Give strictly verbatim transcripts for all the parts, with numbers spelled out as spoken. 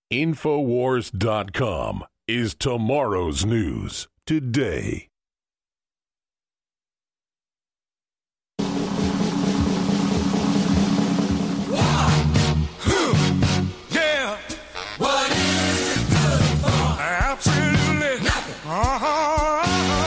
Infowars dot com is tomorrow's news today. Yeah. What is it good for? Absolutely nothing. Uh-huh.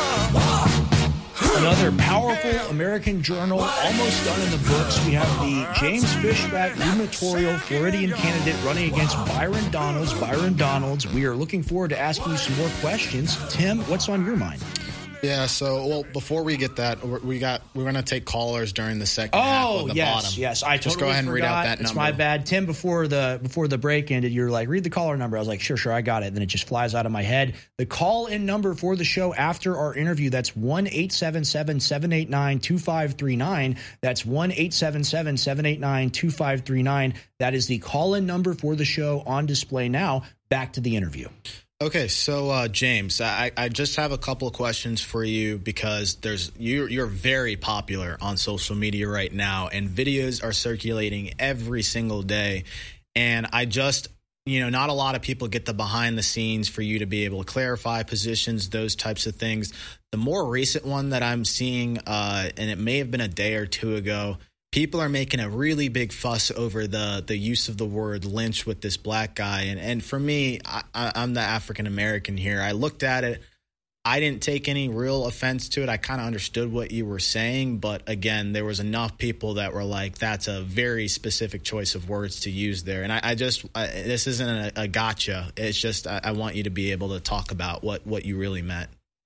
Another powerful American journal almost done in the books. We have the James Fishback gubernatorial Floridian candidate running against Byron Donalds. Byron Donalds, we are looking forward to asking you some more questions. Tim, what's on your mind? Yeah, so, well, before we get that, we got, we're going to take callers during the second oh, half of the yes, bottom. yes, I Just totally go ahead and forgot. read out that it's number. It's my bad. Tim, before the before the break ended, you were like, read the caller number. I was like, sure, sure, I got it. And then it just flies out of my head. The call-in number for the show after our interview, that's one eight seven seven, seven eight nine, two five three nine. That's one eight seven seven, seven eight nine, two five three nine. That is the call-in number for the show on display now. Back to the interview. Okay, so uh, James, I, I just have a couple of questions for you because there's you're, you're very popular on social media right now, and videos are circulating every single day. And I just, you know, not a lot of people get the behind the scenes for you to be able to clarify positions, those types of things. The more recent one that I'm seeing, uh, and it may have been a day or two ago, people are making a really big fuss over the the use of the word lynch with this black guy. And, and for me, I, I'm the African-American here. I looked at it. I didn't take any real offense to it. I kind of understood what you were saying. But again, there was enough people that were like, that's a very specific choice of words to use there. And I, I just I, this isn't a, a gotcha. It's just I, I want you to be able to talk about what, what you really meant.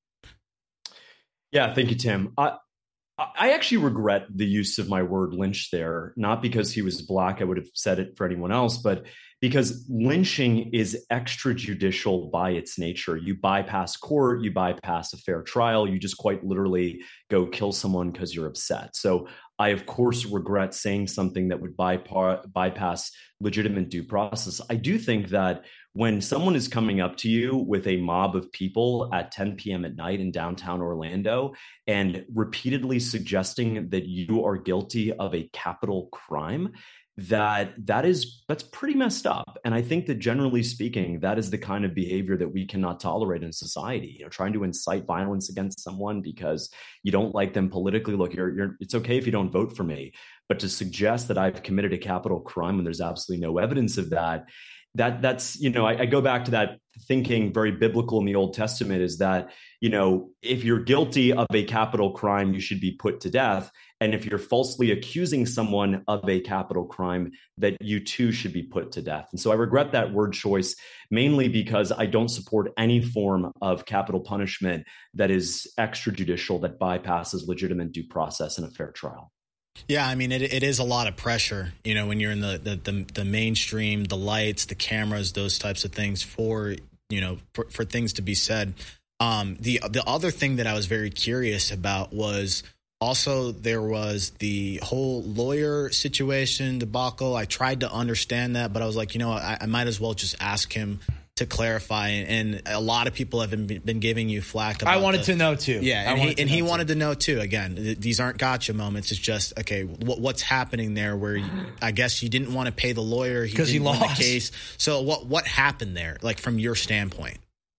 Yeah, thank you, Tim. I, I actually regret the use of my word lynch there, not because he was black, I would have said it for anyone else, but because lynching is extrajudicial by its nature. You bypass court, you bypass a fair trial, you just quite literally go kill someone because you're upset. So I, of course, regret saying something that would bypass, bypass legitimate due process. I do think that when someone is coming up to you with a mob of people at ten p.m. at night in downtown Orlando and repeatedly suggesting that you are guilty of a capital crime, that that is that's pretty messed up. And I think that generally speaking, that is the kind of behavior that we cannot tolerate in society. You know, trying to incite violence against someone because you don't like them politically. Look, you're, you're it's okay if you don't vote for me, but to suggest that I've committed a capital crime when there's absolutely no evidence of that, that that's, you know, I, I go back to that thinking very biblical in the Old Testament is that, you know, if you're guilty of a capital crime, you should be put to death. And if you're falsely accusing someone of a capital crime, that you too should be put to death. And so I regret that word choice, mainly because I don't support any form of capital punishment that is extrajudicial, that bypasses legitimate due process and a fair trial. Yeah, I mean, it it is a lot of pressure, you know, when you're in the, the, the, the mainstream, the lights, the cameras, those types of things for, you know, for, for things to be said. Um, the the other thing that I was very curious about was also there was the whole lawyer situation debacle. I tried to understand that, but I was like, you know, I, I might as well just ask him to clarify. And a lot of people have been, been giving you flack about I wanted the, to know too. Yeah, I and he, and he know wanted too. to know too. Again, th- these aren't gotcha moments. It's just, okay, what, what's happening there where you, I guess you didn't want to pay the lawyer. Because he, he lost lost the case. So what what happened there, like from your standpoint?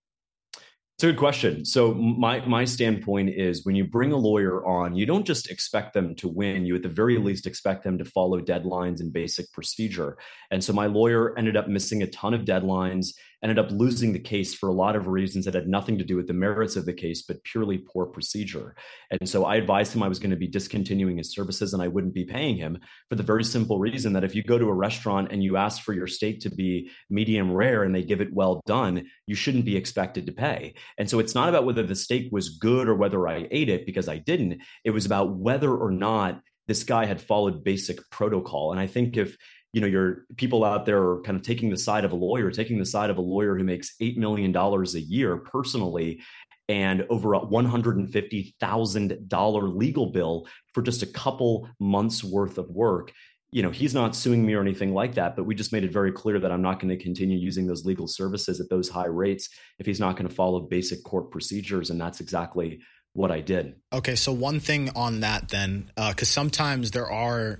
It's a good question. So my my standpoint is when you bring a lawyer on, you don't just expect them to win. You at the very least expect them to follow deadlines and basic procedure. And so my lawyer ended up missing a ton of deadlines, ended up losing the case for a lot of reasons that had nothing to do with the merits of the case, but purely poor procedure. And so I advised him I was going to be discontinuing his services and I wouldn't be paying him for the very simple reason that if you go to a restaurant and you ask for your steak to be medium rare and they give it well done, you shouldn't be expected to pay. And so it's not about whether the steak was good or whether I ate it, because I didn't. It was about whether or not this guy had followed basic protocol. And I think if you know, your people out there are kind of taking the side of a lawyer, taking the side of a lawyer who makes eight million dollars a year personally, and over a one hundred fifty thousand dollars legal bill for just a couple months worth of work. You know, he's not suing me or anything like that, but we just made it very clear that I'm not going to continue using those legal services at those high rates if he's not going to follow basic court procedures. And that's exactly what I did. Okay, so one thing on that then, because uh, sometimes there are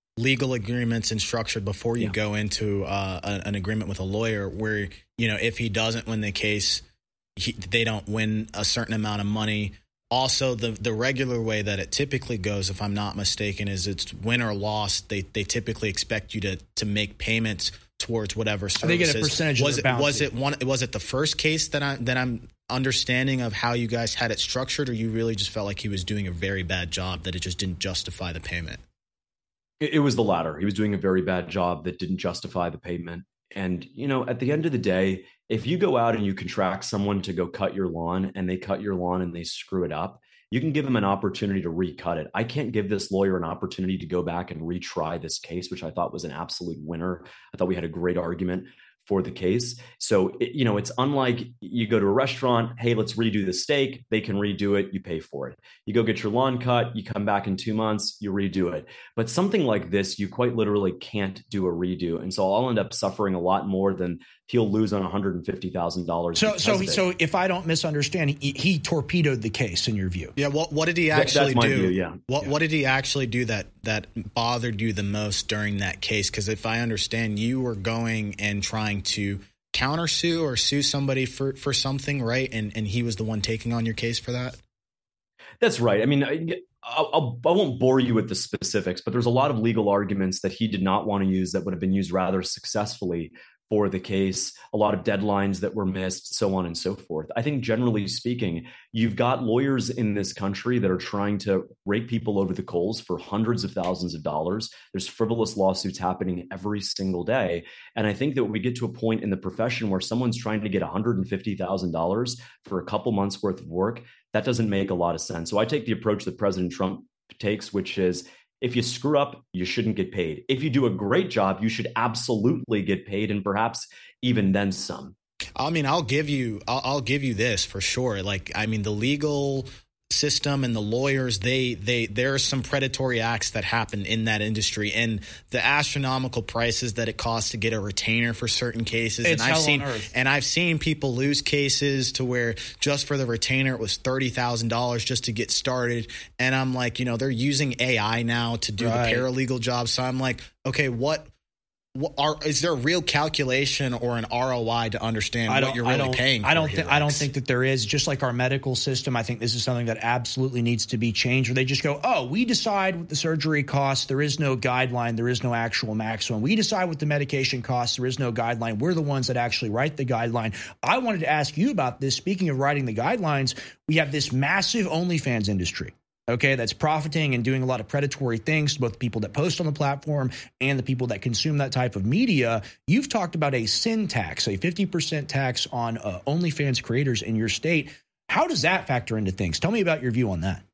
legal agreements and structured before you Yeah. go into uh, a, an agreement with a lawyer where, you know, if he doesn't win the case, he, they don't win a certain amount of money. Also, the the regular way that it typically goes, if I'm not mistaken, is it's win or loss. They they typically expect you to to make payments towards whatever services. They get a percentage of was their it, bounty. Was it one? Was it the first case that I that I'm understanding of how you guys had it structured, or you really just felt like he was doing a very bad job that it just didn't justify the payment? It, it was the latter. He was doing a very bad job that didn't justify the payment. And, you know, at the end of the day, if you go out and you contract someone to go cut your lawn and they cut your lawn and they screw it up, you can give them an opportunity to recut it. I can't give this lawyer an opportunity to go back and retry this case, which I thought was an absolute winner. I thought we had a great argument for the case. So, it, you know, it's unlike you go to a restaurant, hey, let's redo the steak. They can redo it. You pay for it. You go get your lawn cut. You come back in two months, you redo it. But something like this, you quite literally can't do a redo. And so I'll end up suffering a lot more than he'll lose on one hundred fifty thousand dollars. So, so, so if I don't misunderstand, he, he torpedoed the case in your view. Yeah. What What did he actually That's my do? view, yeah. What Yeah. What did he actually do that that bothered you the most during that case? Because if I understand, you were going and trying to countersue or sue somebody for for something, right? And and he was the one taking on your case for that. That's right. I mean, I, I'll, I won't bore you with the specifics, but there's a lot of legal arguments that he did not want to use that would have been used rather successfully for the case, a lot of deadlines that were missed, so on and so forth. I think generally speaking, you've got lawyers in this country that are trying to rake people over the coals for hundreds of thousands of dollars. There's frivolous lawsuits happening every single day. And I think that when we get to a point in the profession where someone's trying to get one hundred fifty thousand dollars for a couple months worth of work, that doesn't make a lot of sense. So I take the approach that President Trump takes, which is, if you screw up, you shouldn't get paid. If you do a great job, you should absolutely get paid, and perhaps even then some. I mean, I'll give you, I'll, I'll give you this for sure. Like, I mean, the legal system and the lawyers, they, they, there are some predatory acts that happen in that industry, and the astronomical prices that it costs to get a retainer for certain cases. It's and I've hell seen, on earth. and I've seen people lose cases to where just for the retainer, it was thirty thousand dollars just to get started. And I'm like, you know, they're using A I now to do Right. the paralegal job. So I'm like, okay, what, What are, is there a real calculation or an R O I to understand what you're really I don't, paying for? I don't here, think I don't Rex? think that there is. Just like our medical system, I think this is something that absolutely needs to be changed. Where they just go, oh, we decide what the surgery costs. There is no guideline. There is no actual maximum. We decide what the medication costs. There is no guideline. We're the ones that actually write the guideline. I wanted to ask you about this. Speaking of writing the guidelines, we have this massive OnlyFans industry. Okay, that's profiting and doing a lot of predatory things to both the people that post on the platform and the people that consume that type of media. You've talked about a sin tax, a fifty percent tax on uh, OnlyFans creators in your state. How does that factor into things? Tell me about your view on that.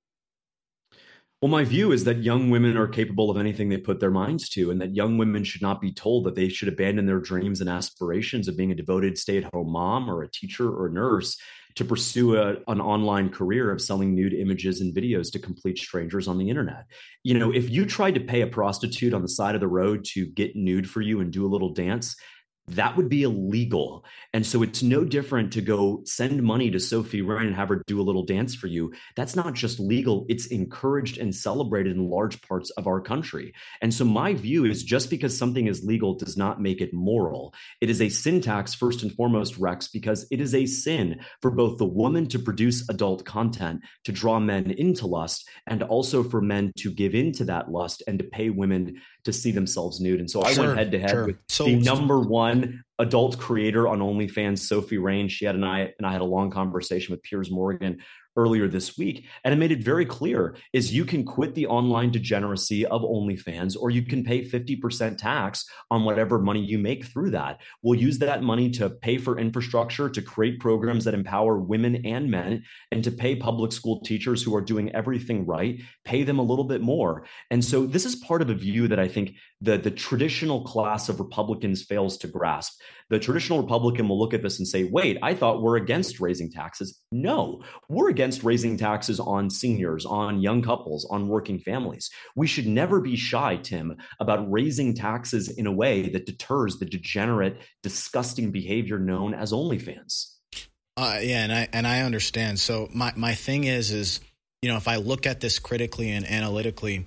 Well, my view is that young women are capable of anything they put their minds to, and that young women should not be told that they should abandon their dreams and aspirations of being a devoted stay-at-home mom or a teacher or a nurse to pursue a, an online career of selling nude images and videos to complete strangers on the internet. You know, if you tried to pay a prostitute on the side of the road to get nude for you and do a little dance, that would be illegal. And so it's no different to go send money to Sophie Ryan and have her do a little dance for you. That's not just legal, it's encouraged and celebrated in large parts of our country. And so my view is just because something is legal does not make it moral. It is a sin tax first and foremost, Rex, because it is a sin for both the woman to produce adult content to draw men into lust, and also for men to give into that lust and to pay women to see themselves nude. And so I Sure, went head to head sure. with So- the number one adult creator on OnlyFans, Sophie Ryan. She had and I and I had a long conversation with Piers Morgan earlier this week, and it made it very clear is you can quit the online degeneracy of OnlyFans, or you can pay fifty percent tax on whatever money you make through that. We'll use that money to pay for infrastructure, to create programs that empower women and men, and to pay public school teachers who are doing everything right, pay them a little bit more. And so this is part of a view that I think the, the traditional class of Republicans fails to grasp. The traditional Republican will look at this and say, wait, I thought we're against raising taxes. No, we're against raising taxes on seniors, on young couples, on working families. We should never be shy, Tim, about raising taxes in a way that deters the degenerate, disgusting behavior known as OnlyFans. Uh, yeah, and I and I understand. So my my thing is is you know, if I look at this critically and analytically,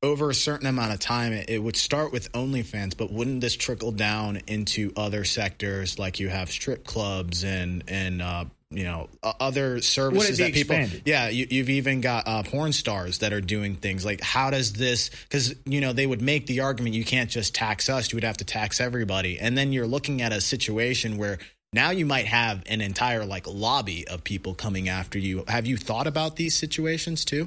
over a certain amount of time, it, it would start with OnlyFans, but wouldn't this trickle down into other sectors like you have strip clubs and, and uh, you know, uh, other services that people, expanded? yeah, you, you've even got uh, porn stars that are doing things like, how does this, because, you know, they would make the argument, you can't just tax us, you would have to tax everybody. And then you're looking at a situation where now you might have an entire like lobby of people coming after you. Have you thought about these situations too?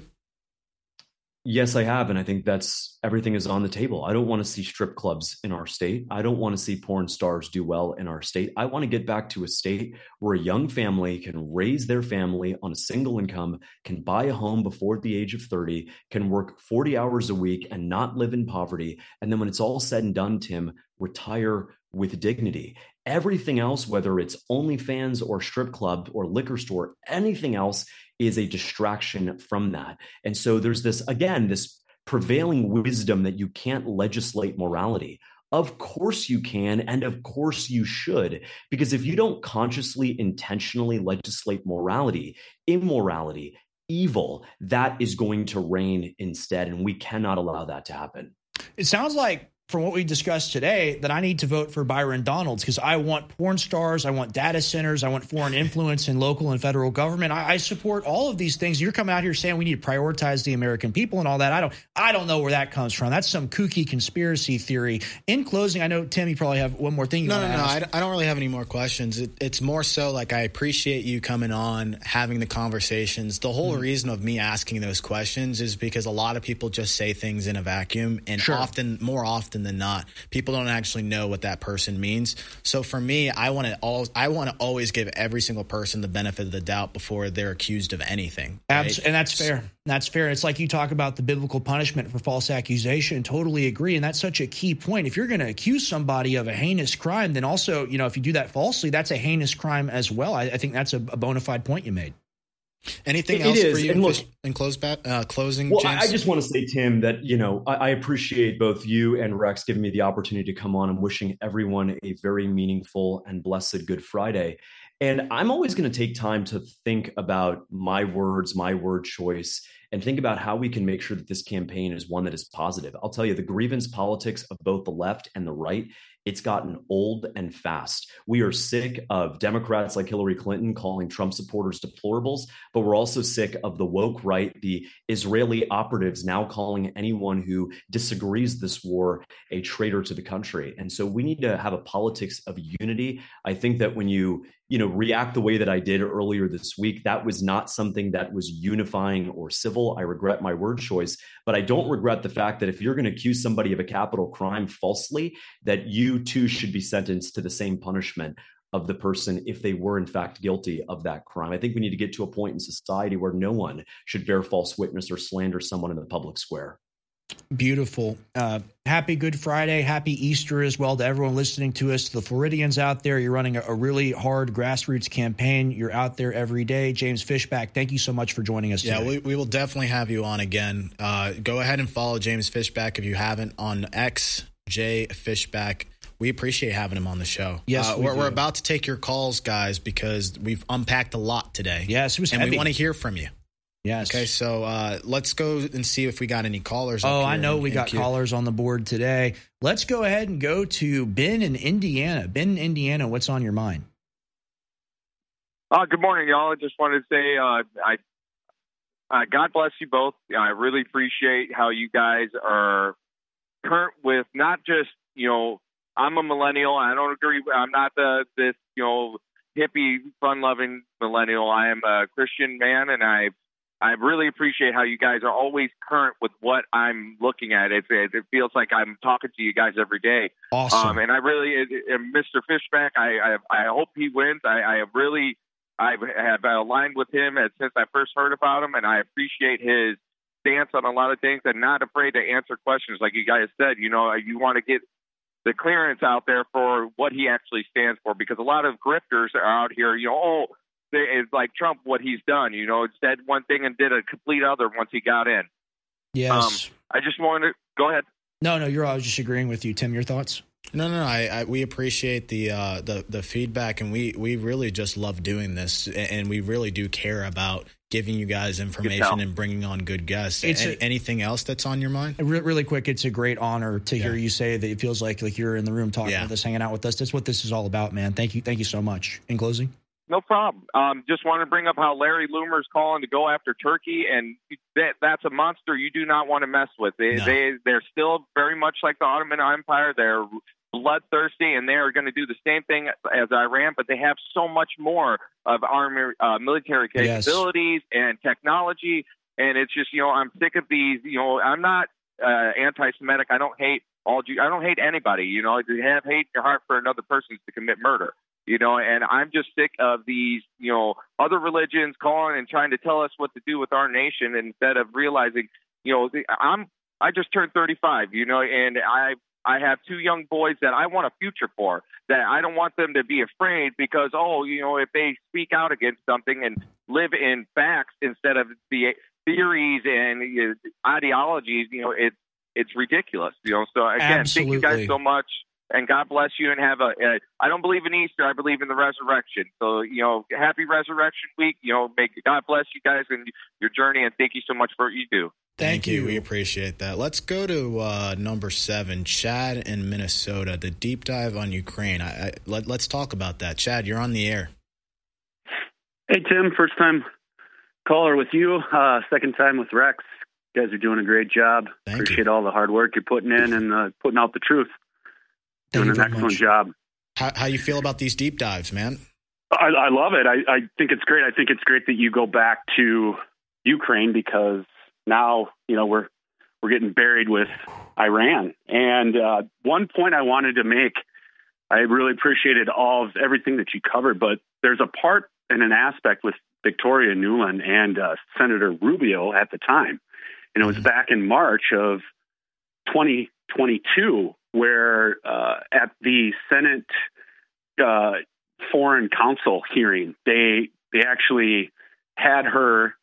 Yes, I have. And I think that's everything is on the table. I don't want to see strip clubs in our state. I don't want to see porn stars do well in our state. I want to get back to a state where a young family can raise their family on a single income, can buy a home before the age of thirty, can work forty hours a week and not live in poverty. And then when it's all said and done, Tim, retire with dignity. Everything else, whether it's OnlyFans or strip club or liquor store, anything else is a distraction from that. And so there's this, again, this prevailing wisdom that you can't legislate morality. Of course you can, and of course you should, because if you don't consciously, intentionally legislate morality, immorality, evil, that is going to reign instead, and we cannot allow that to happen. It sounds like, from what we discussed today, that I need to vote for Byron Donalds because I want porn stars, I want data centers, I want foreign influence in local and federal government. I, I support all of these things. You're coming out here saying we need to prioritize the American people and all that. I don't I don't know where that comes from. That's some kooky conspiracy theory. In closing, I know, Tim, you probably have one more thing you no, want no, to no, ask. No, I don't really have any more questions. It, it's more so like I appreciate you coming on, having the conversations. The whole mm-hmm. reason of me asking those questions is because a lot of people just say things in a vacuum, and sure. often, more often than not, people don't actually know what that person means. So for me, I want to all I want to always give every single person the benefit of the doubt before they're accused of anything. Right? Abs- and that's fair. That's fair. It's like you talk about the biblical punishment for false accusation. Totally agree. And that's such a key point. If you're going to accuse somebody of a heinous crime, then also, you know, if you do that falsely, that's a heinous crime as well. I, I think that's a, a bona fide point you made. Anything it else is. for you and look, in close back, uh, closing? Well, James? I just want to say, Tim, that, you know, I, I appreciate both you and Rex giving me the opportunity to come on. I'm wishing everyone a very meaningful and blessed Good Friday. And I'm always going to take time to think about my words, my word choice, and think about how we can make sure that this campaign is one that is positive. I'll tell you, the grievance politics of both the left and the right, it's gotten old and fast. We are sick of Democrats like Hillary Clinton calling Trump supporters deplorables, but we're also sick of the woke right, the Israeli operatives now calling anyone who disagrees this war a traitor to the country. And so we need to have a politics of unity. I think that when you you know, react the way that I did earlier this week, that was not something that was unifying or civil. I regret my word choice, but I don't regret the fact that if you're going to accuse somebody of a capital crime falsely, that you too should be sentenced to the same punishment of the person if they were in fact guilty of that crime. I think we need to get to a point in society where no one should bear false witness or slander someone in the public square. Beautiful. Uh, happy Good Friday. Happy Easter as well to everyone listening to us. To the Floridians out there, you're running a, a really hard grassroots campaign. You're out there every day. James Fishback, thank you so much for joining us yeah, today. Yeah, we, we will definitely have you on again. Uh, go ahead and follow James Fishback if you haven't on X, J Fishback. We appreciate having him on the show. Yes, uh, we we're, do. we're about to take your calls, guys, because we've unpacked a lot today. Yes, it was and heavy. we want to hear from you. Yes. Okay, so uh, let's go and see if we got any callers. Oh, up I here know in, we in got queue. callers on the board today. Let's go ahead and go to Ben in Indiana. Ben in Indiana, what's on your mind? Uh, good morning, y'all. I just wanted to say uh, I, uh, God bless you both. I really appreciate how you guys are current with not just, you know, I'm a millennial. I don't agree. I'm not the this, you know, hippie, fun-loving millennial. I am a Christian man, and I I really appreciate how you guys are always current with what I'm looking at. It, it, it feels like I'm talking to you guys every day. Awesome. Um, and I really, it, it, Mister Fishback, I, I I hope he wins. I, I really I have aligned with him as, since I first heard about him, and I appreciate his stance on a lot of things and not afraid to answer questions. Like you guys said, you know, you want to get the clearance out there for what he actually stands for, because a lot of grifters are out here, you know, oh, it's like Trump, what he's done, you know, said one thing and did a complete other once he got in. Yes. Um, I just wanted to go ahead. No, no, you're, I was just agreeing with you. Tim, your thoughts? No, no, no. I, I, we appreciate the, uh, the the feedback, and we, we really just love doing this, and we really do care about giving you guys information and bringing on good guests. Any, a, anything else that's on your mind? Re- really quick, it's a great honor to yeah. hear you say that it feels like like you're in the room talking yeah. with us, hanging out with us. That's what this is all about, man. Thank you. Thank you so much. In closing? No problem. Um, just want to bring up how Larry Loomer's calling to go after Turkey, and that, that's a monster you do not want to mess with. They, no. they, they're still very much like the Ottoman Empire. They're bloodthirsty, and they are going to do the same thing as Iran, but they have so much more of army, uh, military capabilities yes. and technology, and it's just, you know, I'm sick of these, you know, I'm not uh, anti-Semitic. I don't hate all Jews. I don't hate anybody, you know. To have hate in your heart for another person is to commit murder. You know, and I'm just sick of these, you know, other religions calling and trying to tell us what to do with our nation instead of realizing, you know, I'm I just turned thirty-five, you know, and I I have two young boys that I want a future for, that I don't want them to be afraid because, oh, you know, if they speak out against something and live in facts instead of the theories and you know, ideologies, you know, it's it's ridiculous, you know. So again, Absolutely. Thank you guys so much. And God bless you, and have a, a. I don't believe in Easter. I believe in the resurrection. So, you know, happy Resurrection Week. You know, make God bless you guys and your journey, and thank you so much for what you do. Thank, thank you. you. We appreciate that. Let's go to uh, number seven, Chad in Minnesota, the deep dive on Ukraine. I, I, let, let's talk about that. Chad, you're on the air. Hey, Tim, first time caller with you, uh, second time with Rex. You guys are doing a great job. Thank Appreciate you. all the hard work you're putting in and uh, putting out the truth. Doing an excellent much. job. How, how you feel about these deep dives, man? I, I love it. I, I think it's great. I think it's great that you go back to Ukraine because now, you know, we're we're getting buried with Iran. And uh, one point I wanted to make, I really appreciated all of everything that you covered, but there's a part and an aspect with Victoria Nuland and uh, Senator Rubio at the time. And it was mm-hmm. back in March of twenty twenty-two, where uh, at the Senate uh, Foreign Council hearing, they they actually had her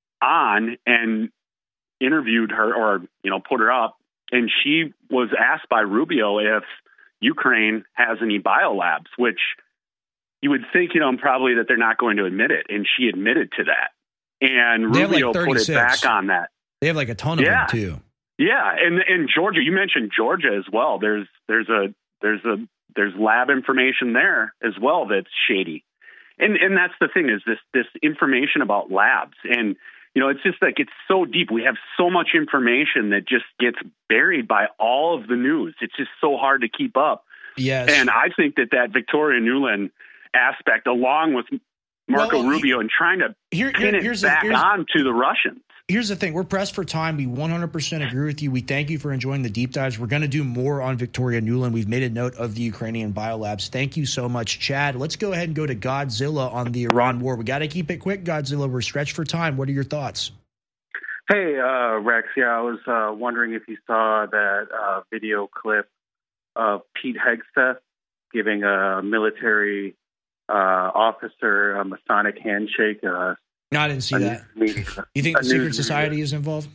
on and interviewed her, or you know, put her up, and she was asked by Rubio if Ukraine has any biolabs, which you would think, you know, probably that they're not going to admit it, and she admitted to that, and they Rubio like put it back on that. They have like a ton of yeah. them too. Yeah, and and Georgia, you mentioned Georgia as well. There's there's a there's a there's lab information there as well that's shady, and and that's the thing is this this information about labs, and you know it's just like it's so deep. We have so much information that just gets buried by all of the news. It's just so hard to keep up. Yes, and I think that that Victoria Nuland aspect, along with Marco well, Rubio, and trying to here, pin here, it back a, on to the Russians. Here's the thing. We're pressed for time. We one hundred percent agree with you. We thank you for enjoying the deep dives. We're going to do more on Victoria Nuland. We've made a note of the Ukrainian biolabs. Thank you so much, Chad. Let's go ahead and go to Godzilla on the Iran war. We got to keep it quick, Godzilla. We're stretched for time. What are your thoughts? Hey, uh, Rex. Yeah, I was uh, wondering if you saw that uh, video clip of Pete Hegseth giving a military uh, officer a Masonic handshake. Uh, No, I didn't see that. You think the secret society is involved?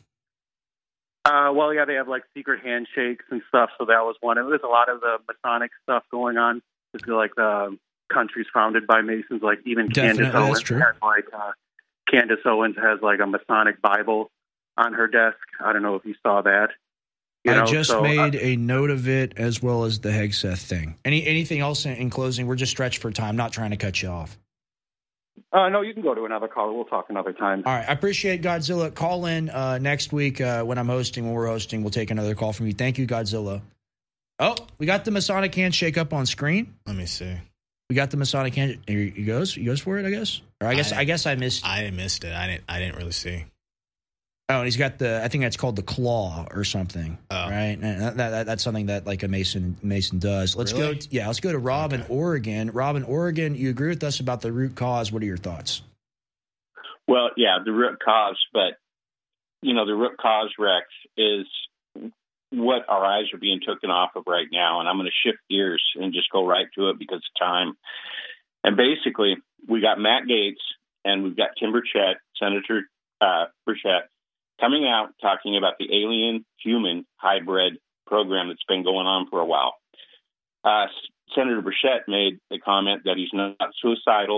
Uh, well, yeah, they have like secret handshakes and stuff. So that was one. And there's a lot of the Masonic stuff going on. It's like the countries founded by Masons, like even Definitely, Candace Owens true. has like uh, Candace Owens has like a Masonic Bible on her desk. I don't know if you saw that. You I know, just so, made uh, a note of it, as well as the Hegseth thing. Any anything else in, in closing? We're just stretched for time. Not trying to cut you off. Uh, no, you can go to another call. We'll talk another time. All right. I appreciate Godzilla. Call in uh, next week uh, when I'm hosting, when we're hosting. We'll take another call from you. Thank you, Godzilla. Oh, we got the Masonic handshake up on screen. Let me see. We got the Masonic handshake. Here he goes. He goes for it, I guess. Or I guess I, I guess I missed. I missed it. I didn't. I didn't really see. Oh, and he's got the. I think that's called the claw or something. Oh. Right. And that, that, that's something that like a Mason Mason does. Let's Really? go. Yeah. Let's go to Rob in Okay. Oregon. Rob in Oregon. You agree with us about the root cause? What are your thoughts? Well, yeah, the root cause, but, you know, the root cause, Rex, is what our eyes are being taken off of right now. And I'm going to shift gears and just go right to it because of time. And basically, we got Matt Gaetz and we've got Tim Burchett, Senator uh, Burchett, coming out talking about the alien-human hybrid program that's been going on for a while. Uh, Senator Burchett made the comment that he's not suicidal,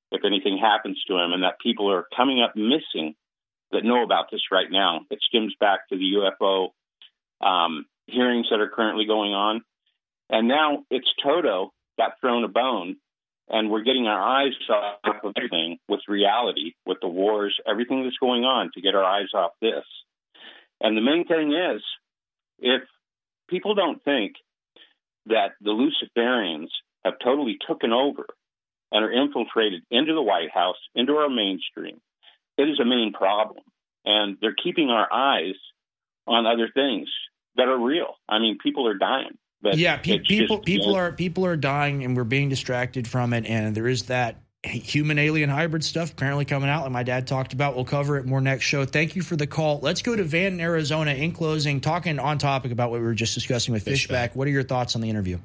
if anything happens to him, and that people are coming up missing that know about this right now. It stems back to the U F O um, hearings that are currently going on. And now it's Toto got thrown a bone, and we're getting our eyes off of everything with reality, with the wars, everything that's going on, to get our eyes off this. And the main thing is, if people don't think that the Luciferians have totally taken over and are infiltrated into the White House, into our mainstream, it is a main problem. And they're keeping our eyes on other things that are real. I mean, people are dying. But yeah, pe- people just, people you know, are people are dying, and we're being distracted from it. And there is that human alien hybrid stuff apparently coming out, like my dad talked about. We'll cover it more next show. Thank you for the call. Let's go to Van in Arizona. In closing, talking on topic about what we were just discussing with Fishback. What are your thoughts on the interview?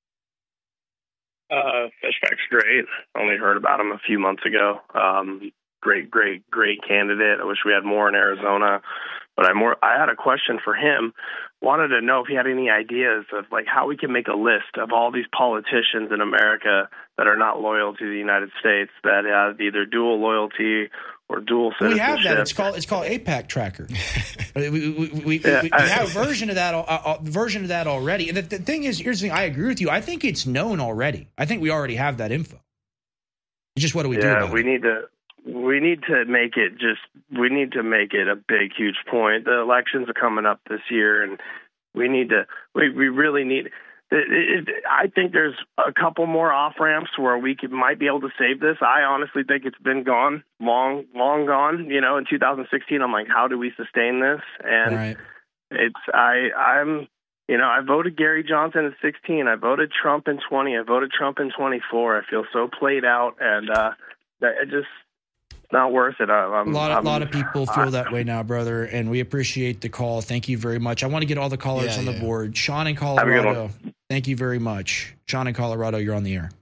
Uh, Fishback's great. Only heard about him a few months ago. Um, great, great, great candidate. I wish we had more in Arizona. But I more I had a question for him. Wanted to know if he had any ideas of like how we can make a list of all these politicians in America that are not loyal to the United States, that have either dual loyalty or dual citizenship. We have that. It's called it's called AIPAC Tracker. we, we, we, we, yeah, we, we have a version of that uh, version of that already. And the, the thing is, here's the thing. I agree with you. I think it's known already. I think we already have that info. It's just what do we yeah, do about we it? need to. We need to make it just, we need to make it a big, huge point. The elections are coming up this year, and we need to, we, we really need, it, it, I think there's a couple more off-ramps where we could, might be able to save this. I honestly think it's been gone, long, long gone. You know, in two thousand sixteen, I'm like, how do we sustain this? And right. it's, I, I'm, you know, I voted Gary Johnson in sixteen. I voted Trump in twenty. I voted Trump in twenty-four. I feel so played out, and uh, it just, not worth it. I, I'm, a lot, of, I'm, lot of people feel that way now, brother, and we appreciate the call. Thank you very much. I want to get all the callers yeah, on the yeah. board. Sean in Colorado, thank you very much. Sean in Colorado, you're on the air.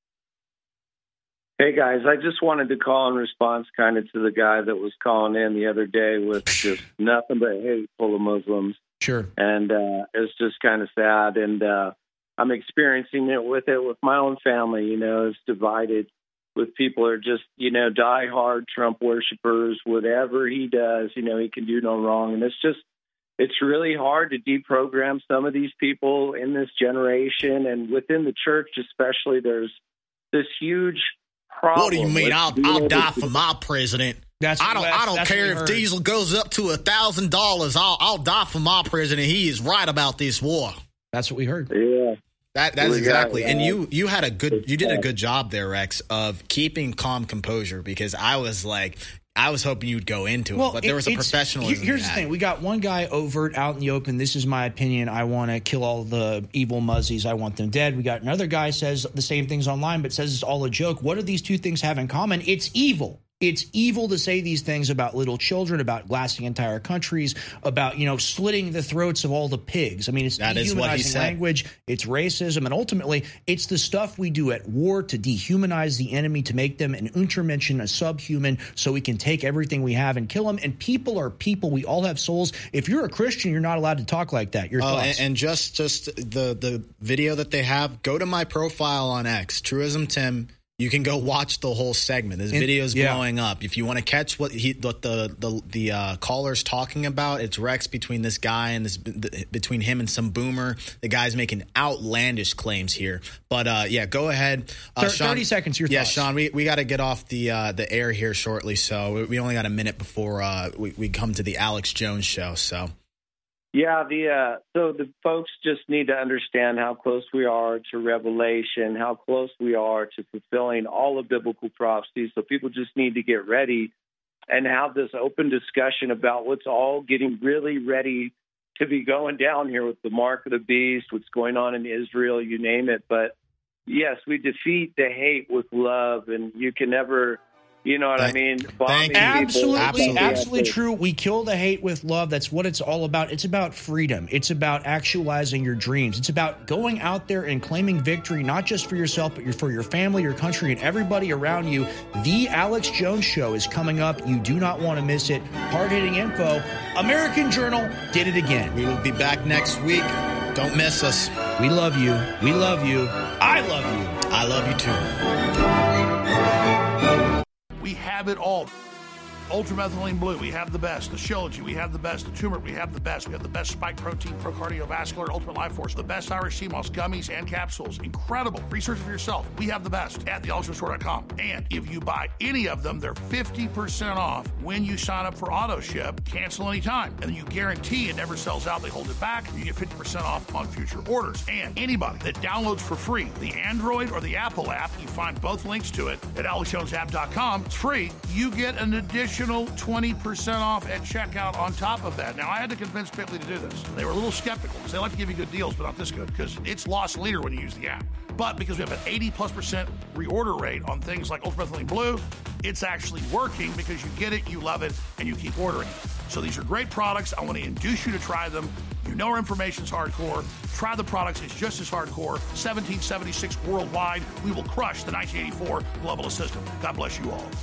Hey, guys, I just wanted to call in response kind of to the guy that was calling in the other day with just nothing but hate full of Muslims. Sure. And uh, it's just kind of sad, and uh, I'm experiencing it with it with my own family. You know, it's divided. With people who are just, you know, diehard Trump worshipers, whatever he does, you know, he can do no wrong. And it's just, it's really hard to deprogram some of these people in this generation. And within the church, especially, there's this huge problem. What do you mean? I'll, I'll die for my president. That's, I don't. that's, I don't care if heard. diesel goes up to a thousand dollars. I'll. I'll die for my president. He is right about this war. That's what we heard. Yeah. That that's exactly, got, and uh, you you had a good you did a good job there, Rex, of keeping calm composure, because I was like I was hoping you'd go into well, it, but there was a professionalism. Here's the thing: we got one guy overt out in the open. This is my opinion. I want to kill all the evil muzzies. I want them dead. We got another guy says the same things online, but says it's all a joke. What do these two things have in common? It's evil. It's evil to say these things about little children, about blasting entire countries, about, you know, slitting the throats of all the pigs. I mean, it's that is what he said. Language, it's racism, and ultimately, it's the stuff we do at war to dehumanize the enemy, to make them an Untermenschen, a subhuman, so we can take everything we have and kill them. And people are people. We all have souls. If you're a Christian, you're not allowed to talk like that. Your oh, thoughts? And, and just just the the video that they have, go to my profile on X, Truism Tim. You can go watch the whole segment. This video is yeah. blowing up. If you want to catch what he, what the the the uh, caller's talking about, it's Rex between this guy and this the, between him and some boomer. The guy's making outlandish claims here. But uh, yeah, go ahead. Uh, Thir- Sean, Thirty seconds. Your yeah, thoughts. Sean. We we got to get off the uh, the air here shortly. So we, we only got a minute before uh, we we come to the Alex Jones show. So. Yeah, the uh, so the folks just need to understand how close we are to Revelation, how close we are to fulfilling all of biblical prophecy. So people just need to get ready and have this open discussion about what's all getting really ready to be going down here with the mark of the beast, what's going on in Israel, you name it. But yes, we defeat the hate with love, and you can never... You know what thank, I mean? Absolutely, absolutely, absolutely, absolutely true. We kill the hate with love. That's what it's all about. It's about freedom. It's about actualizing your dreams. It's about going out there and claiming victory, not just for yourself, but for your family, your country, and everybody around you. The Alex Jones Show is coming up. You do not want to miss it. Hard-hitting info. American Journal did it again. We will be back next week. Don't miss us. We love you. We love you. I love you. I love you too. have it all. Ultramethylene Blue, we have the best. The Shilajit, we have the best. The Turmeric, we have the best. We have the best Spike Protein, Pro Cardiovascular, Ultimate Life Force, the best Irish Sea Moss gummies and capsules. Incredible. Research it for yourself. We have the best at the ultimate store dot com. And if you buy any of them, they're fifty percent off when you sign up for auto ship. Cancel anytime. And then you guarantee it never sells out. They hold it back. You get fifty percent off on future orders. And anybody that downloads for free the Android or the Apple app, you find both links to it at alex jones app dot com. It's free. You get an additional twenty percent off at checkout on top of that. Now, I had to convince Pitley to do this. They were a little skeptical because they like to give you good deals, but not this good because it's loss leader when you use the app. But because we have an eighty plus percent reorder rate on things like Ultramethylene Blue, it's actually working because you get it, you love it, and you keep ordering it. So these are great products. I want to induce you to try them. You know our information's hardcore. Try the products. It's just as hardcore. seventeen seventy-six worldwide. We will crush the nineteen eighty-four Globalist system. God bless you all.